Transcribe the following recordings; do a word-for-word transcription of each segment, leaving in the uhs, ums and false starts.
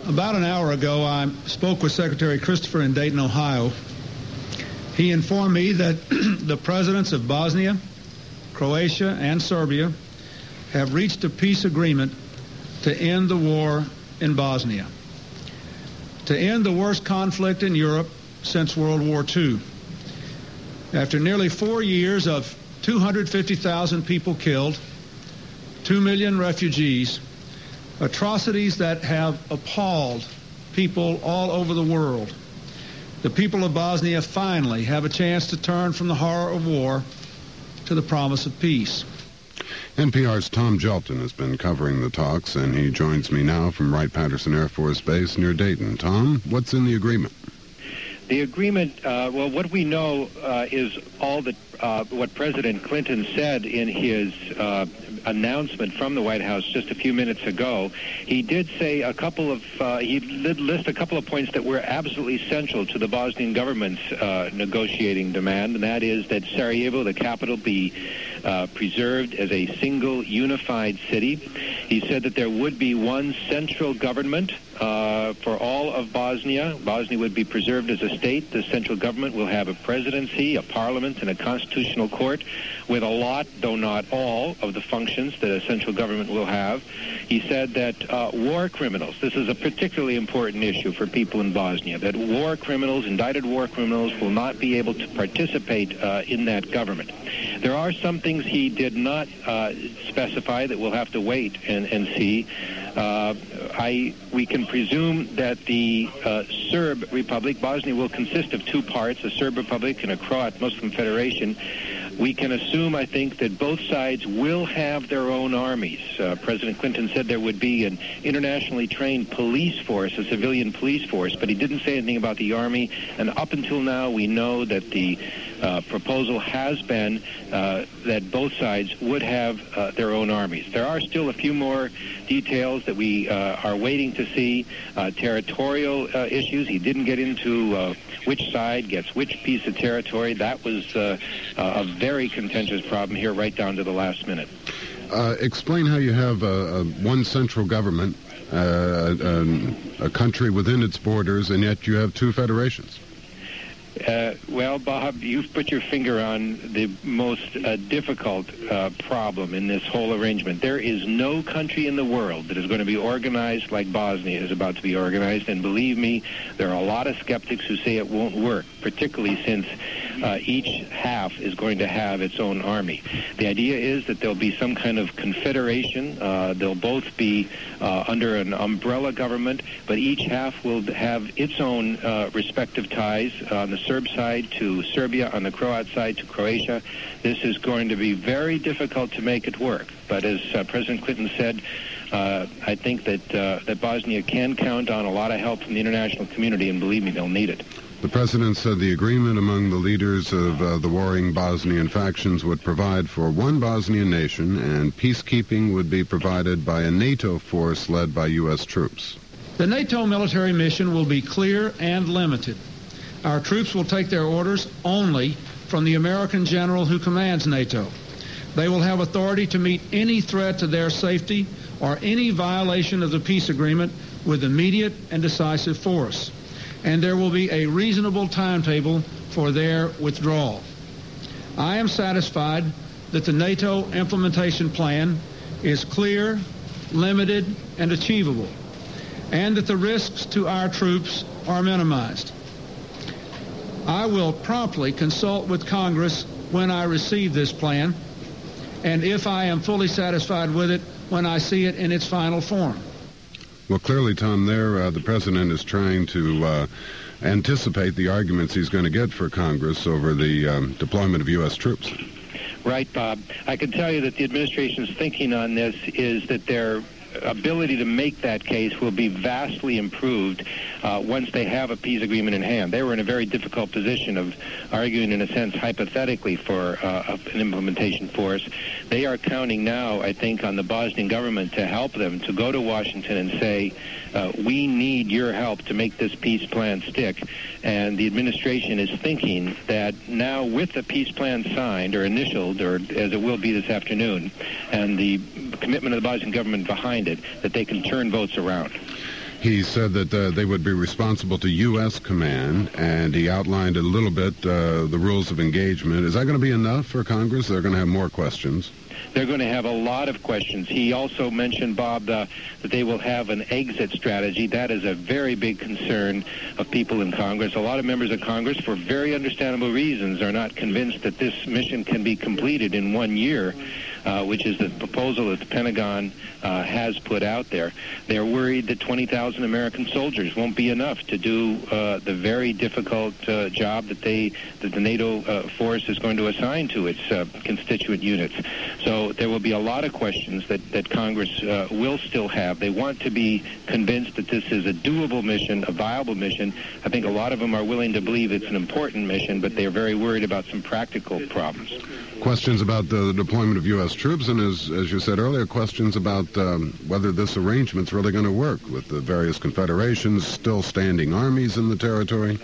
About an hour ago, I spoke with Secretary Christopher in Dayton, Ohio. He informed me that the presidents of Bosnia, Croatia, and Serbia have reached a peace agreement to end the war in Bosnia, to end the worst conflict in Europe since World War Two. After nearly four years of two hundred fifty thousand people killed, two million refugees, atrocities that have appalled people all over the world, the people of Bosnia finally have a chance to turn from the horror of war to the promise of peace. N P R's Tom Jelton has been covering the talks, and he joins me now from Wright-Patterson Air Force Base near Dayton. Tom, what's in the agreement? The agreement, uh, well, what we know uh, is all that uh, what President Clinton said in his uh, announcement from the White House just a few minutes ago. He did say a couple of, uh, he did list a couple of points that were absolutely central to the Bosnian government's uh, negotiating demand, and that is that Sarajevo, the capital, be uh, preserved as a single unified city. He said that there would be one central government Uh, for all of Bosnia. Bosnia would be preserved as a state. The central government will have a presidency, a parliament, and a constitutional court with a lot, though not all, of the functions that a central government will have. He said that uh, war criminals, this is a particularly important issue for people in Bosnia, that war criminals, indicted war criminals, will not be able to participate uh, in that government. There are some things he did not uh, specify that we'll have to wait and, and see. Uh, I, we can presume that the uh, Serb Republic, Bosnia will consist of two parts, a Serb Republic and a Croat Muslim Federation. We can assume, I think, that both sides will have their own armies. Uh, President Clinton said there would be an internationally trained police force, a civilian police force, but he didn't say anything about the army. And up until now, we know that the uh, proposal has been uh, that both sides would have uh, their own armies. There are still a few more details that we uh, are waiting to see. Uh, territorial uh, issues. He didn't get into uh, which side gets which piece of territory. That was uh, a very contentious problem here right down to the last minute. Uh, explain how you have a, a one central government, uh, a, a country within its borders, and yet you have two federations. Uh, well, Bob, you've put your finger on the most uh, difficult uh, problem in this whole arrangement. There is no country in the world that is going to be organized like Bosnia is about to be organized, and believe me, there are a lot of skeptics who say it won't work, particularly since uh, each half is going to have its own army. The idea is that there'll be some kind of confederation. Uh, they'll both be uh, under an umbrella government, but each half will have its own uh, respective ties. On the Serb side to Serbia, on the Croat side to Croatia. This is going to be very difficult to make it work. But as uh, President Clinton said, uh, I think that uh, that Bosnia can count on a lot of help from the international community, and believe me, they'll need it. The president said the agreement among the leaders of uh, the warring Bosnian factions would provide for one Bosnian nation, and peacekeeping would be provided by a NATO force led by U S troops. The NATO military mission will be clear and limited. Our troops will take their orders only from the American general who commands NATO. They will have authority to meet any threat to their safety or any violation of the peace agreement with immediate and decisive force. And there will be a reasonable timetable for their withdrawal. I am satisfied that the NATO implementation plan is clear, limited, and achievable, and that the risks to our troops are minimized. I will promptly consult with Congress when I receive this plan, and if I am fully satisfied with it, when I see it in its final form. Well, clearly, Tom, there uh, the president is trying to uh, anticipate the arguments he's going to get for Congress over the um, deployment of U S troops. Right, Bob. I can tell you that the administration's thinking on this is that their ability to make that case will be vastly improved uh, once they have a peace agreement in hand. They were in a very difficult position of arguing, in a sense, hypothetically for uh, an implementation force. They are counting now, I think, on the Bosnian government to help them to go to Washington and say, uh, we need your help to make this peace plan stick. And the administration is thinking that now with the peace plan signed or initialed, or as it will be this afternoon, and the commitment of the Bosnian government behind it, that they can turn votes around. He said that uh, they would be responsible to U S command, and he outlined a little bit uh, the rules of engagement. Is that going to be enough for Congress? They're going to have more questions. They're going to have a lot of questions. He also mentioned, Bob, the, that they will have an exit strategy. That is a very big concern of people in Congress. A lot of members of Congress, for very understandable reasons, are not convinced that this mission can be completed in one year. Uh, which is the proposal that the Pentagon uh, has put out there. They're worried that twenty thousand American soldiers won't be enough to do uh, the very difficult uh, job that they that the NATO uh, force is going to assign to its uh, constituent units. So there will be a lot of questions that, that Congress uh, will still have. They want to be convinced that this is a doable mission, a viable mission. I think a lot of them are willing to believe it's an important mission, but they're very worried about some practical problems. Questions about the deployment of U S troops, and as, as you said earlier, questions about um, whether this arrangement's really going to work with the various confederations, still standing armies in the territory.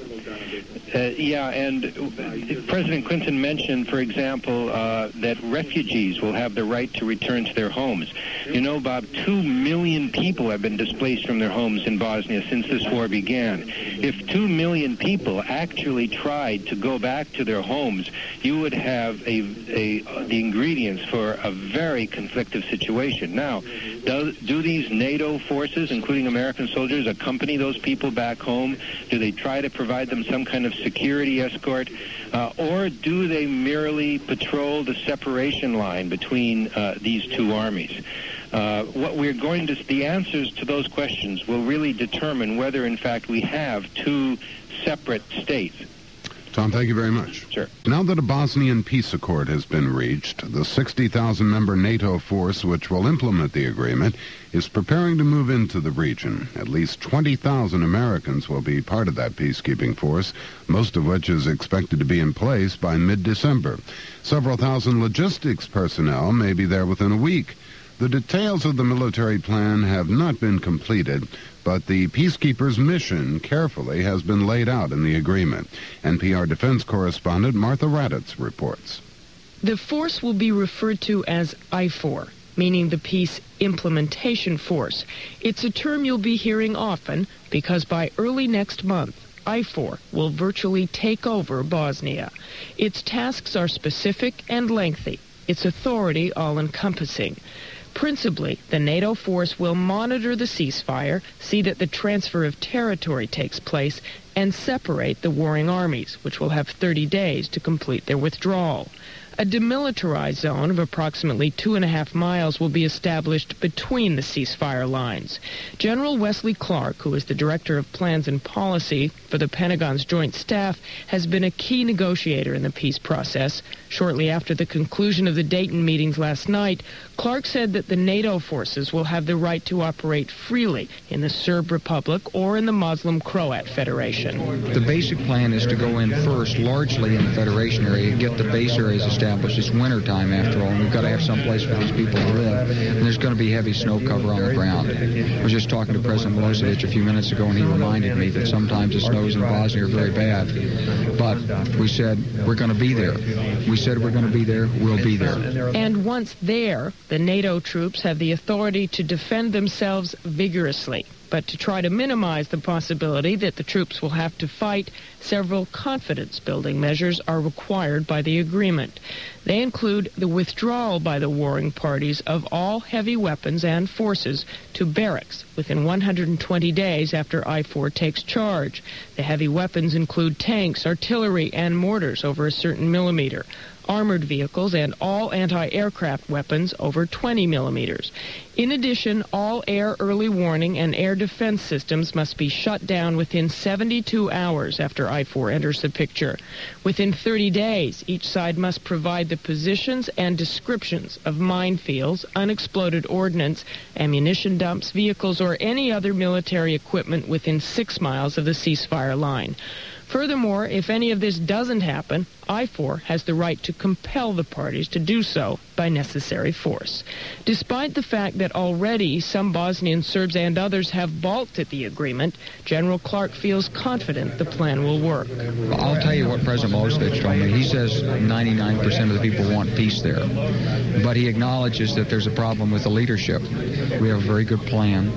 Uh, yeah, and President Clinton mentioned, for example, uh, that refugees will have the right to return to their homes. You know, Bob, two million people have been displaced from their homes in Bosnia since this war began. If two million people actually tried to go back to their homes, you would have a, a the ingredients for a very conflictive situation. Now, do, do these NATO forces, including American soldiers, accompany those people back home? Do they try to provide them some kind of security escort, uh, or do they merely patrol the separation line between uh, these two armies? Uh, what we're going to, the answers to those questions will really determine whether, in fact, we have two separate states. Tom, thank you very much. Sure. Now that a Bosnian peace accord has been reached, the sixty thousand member NATO force which will implement the agreement is preparing to move into the region. At least twenty thousand Americans will be part of that peacekeeping force, most of which is expected to be in place by mid-December. Several thousand logistics personnel may be there within a week. The details of the military plan have not been completed, but the peacekeepers' mission carefully has been laid out in the agreement. N P R defense correspondent Martha Raddatz reports. The force will be referred to as I FOR, meaning the Peace Implementation Force. It's a term you'll be hearing often because by early next month, I FOR will virtually take over Bosnia. Its tasks are specific and lengthy. Its authority all-encompassing. Principally, the NATO force will monitor the ceasefire, see that the transfer of territory takes place, and separate the warring armies, which will have thirty days to complete their withdrawal. A demilitarized zone of approximately two and a half miles will be established between the ceasefire lines. General Wesley Clark, who is the Director of Plans and Policy for the Pentagon's Joint Staff, has been a key negotiator in the peace process. Shortly after the conclusion of the Dayton meetings last night, Clark said that the NATO forces will have the right to operate freely in the Serb Republic or in the Muslim Croat Federation. The basic plan is to go in first, largely in the Federation area, get the base areas established. It's wintertime, after all, and we've got to have some place for these people to live. And there's going to be heavy snow cover on the ground. I was just talking to President Milosevic a few minutes ago, and he reminded me that sometimes the snows in Bosnia are very bad. But we said, we're going to be there. We said we're going to be there, we'll be there. And once there, the NATO troops have the authority to defend themselves vigorously. But to try to minimize the possibility that the troops will have to fight, several confidence-building measures are required by the agreement. They include the withdrawal by the warring parties of all heavy weapons and forces to barracks within one hundred twenty days after I FOR takes charge. The heavy weapons include tanks, artillery, and mortars over a certain millimeter, armored vehicles, and all anti-aircraft weapons over twenty millimeters. In addition, all air early warning and air defense systems must be shut down within seventy-two hours after I FOR enters the picture. Within thirty days, each side must provide the positions and descriptions of minefields, unexploded ordnance, ammunition dumps, vehicles, or any other military equipment within six miles of the ceasefire line. Furthermore, if any of this doesn't happen, I FOR has the right to compel the parties to do so by necessary force. Despite the fact that already some Bosnian Serbs and others have balked at the agreement, General Clark feels confident the plan will work. I'll tell you what President Milosevic told me. He says ninety-nine percent of the people want peace there. But he acknowledges that there's a problem with the leadership. We have a very good plan.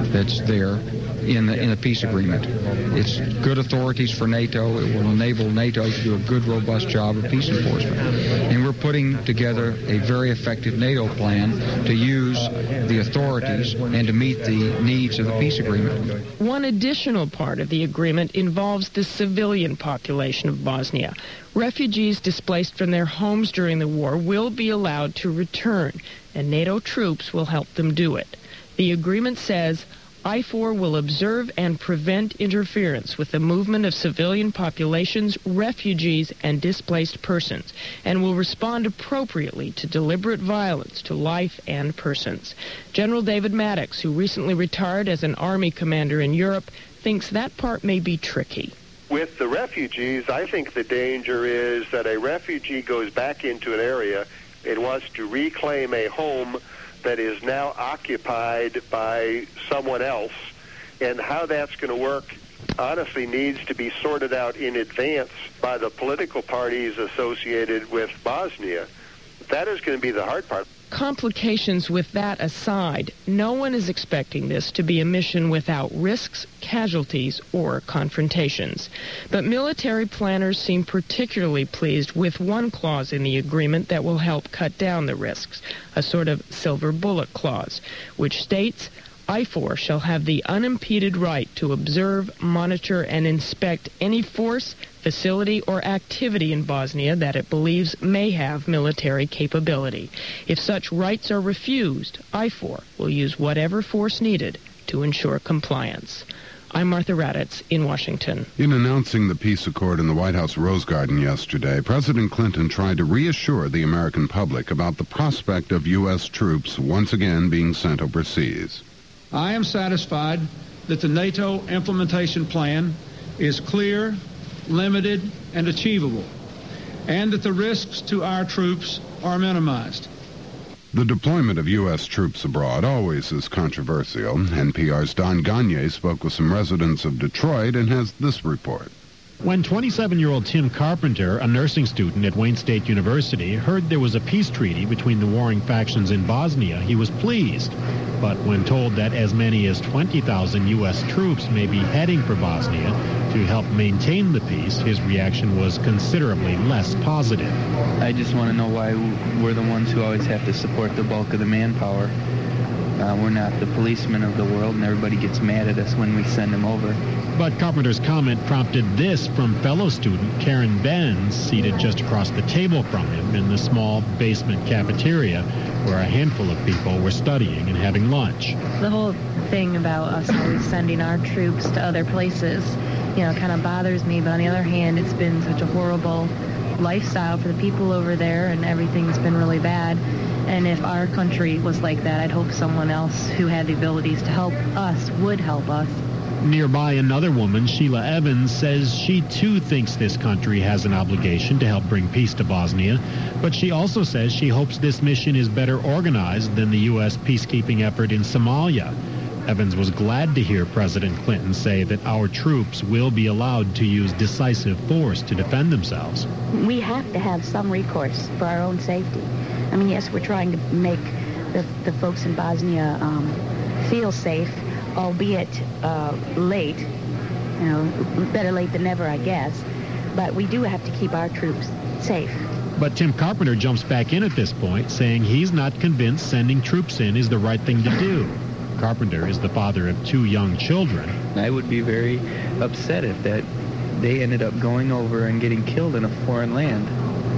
that's there in the, in the peace agreement. It's good authorities for NATO. It will enable NATO to do a good, robust job of peace enforcement. And we're putting together a very effective NATO plan to use the authorities and to meet the needs of the peace agreement. One additional part of the agreement involves the civilian population of Bosnia. Refugees displaced from their homes during the war will be allowed to return, and NATO troops will help them do it. The agreement says I four will observe and prevent interference with the movement of civilian populations, refugees, and displaced persons, and will respond appropriately to deliberate violence to life and persons. General David Maddox, who recently retired as an Army commander in Europe, thinks that part may be tricky. With the refugees, I think the danger is that a refugee goes back into an area and wants to reclaim a home that is now occupied by someone else, and how that's going to work honestly needs to be sorted out in advance by the political parties associated with Bosnia. That is going to be the hard part. Complications with that aside, no one is expecting this to be a mission without risks, casualties, or confrontations. But military planners seem particularly pleased with one clause in the agreement that will help cut down the risks, a sort of silver bullet clause, which states, I four shall have the unimpeded right to observe, monitor, and inspect any force, facility, or activity in Bosnia that it believes may have military capability. If such rights are refused, I four will use whatever force needed to ensure compliance. I'm Martha Raddatz in Washington. In announcing the peace accord in the White House Rose Garden yesterday, President Clinton tried to reassure the American public about the prospect of U S troops once again being sent overseas. I am satisfied that the NATO implementation plan is clear, limited, and achievable, and that the risks to our troops are minimized. The deployment of U S troops abroad always is controversial. N P R's Don Gagne spoke with some residents of Detroit and has this report. When twenty-seven-year-old Tim Carpenter, a nursing student at Wayne State University, heard there was a peace treaty between the warring factions in Bosnia, he was pleased. But when told that as many as twenty thousand U S troops may be heading for Bosnia to help maintain the peace, his reaction was considerably less positive. I just want to know why we're the ones who always have to support the bulk of the manpower. Uh, we're not the policemen of the world, and everybody gets mad at us when we send them over. But Carpenter's comment prompted this from fellow student Karen Benz, seated just across the table from him in the small basement cafeteria where a handful of people were studying and having lunch. The whole thing about us always sending our troops to other places, you know, kind of bothers me. But on the other hand, it's been such a horrible lifestyle for the people over there, and everything's been really bad. And if our country was like that, I'd hope someone else who had the abilities to help us would help us. Nearby, another woman, Sheila Evans, says she too thinks this country has an obligation to help bring peace to Bosnia, but she also says she hopes this mission is better organized than the U S peacekeeping effort in Somalia. Evans was glad to hear President Clinton say that our troops will be allowed to use decisive force to defend themselves. We have to have some recourse for our own safety. I mean, yes, we're trying to make the, the folks in Bosnia um, feel safe, albeit uh, late. You know, better late than never, I guess. But we do have to keep our troops safe. But Tim Carpenter jumps back in at this point, saying he's not convinced sending troops in is the right thing to do. Carpenter is the father of two young children. I would be very upset if that they ended up going over and getting killed in a foreign land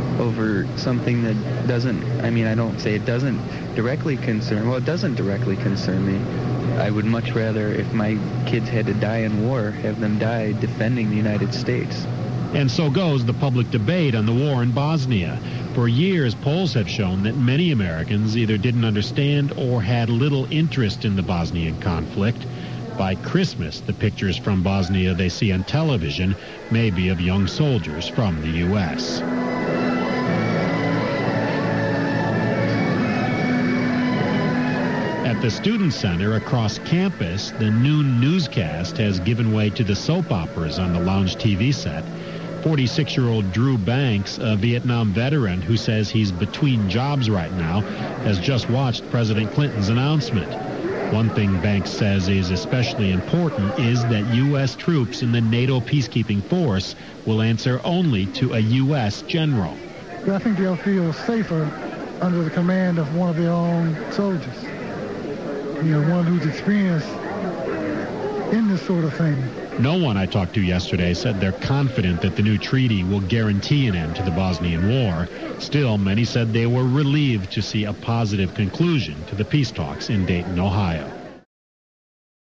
over something that doesn't, I mean, I don't say it doesn't directly concern, well, it doesn't directly concern me. I would much rather, if my kids had to die in war, have them die defending the United States. And so goes the public debate on the war in Bosnia. For years, polls have shown that many Americans either didn't understand or had little interest in the Bosnian conflict. By Christmas, the pictures from Bosnia they see on television may be of young soldiers from the U S At the Student Center across campus, the noon newscast has given way to the soap operas on the lounge T V set. forty-six-year-old Drew Banks, a Vietnam veteran who says he's between jobs right now, has just watched President Clinton's announcement. One thing Banks says is especially important is that U S troops in the NATO peacekeeping force will answer only to a U S general. I think they'll feel safer under the command of one of their own soldiers. You know, one who's experienced in this sort of thing. No one I talked to yesterday said they're confident that the new treaty will guarantee an end to the Bosnian war. Still, many said they were relieved to see a positive conclusion to the peace talks in Dayton, Ohio.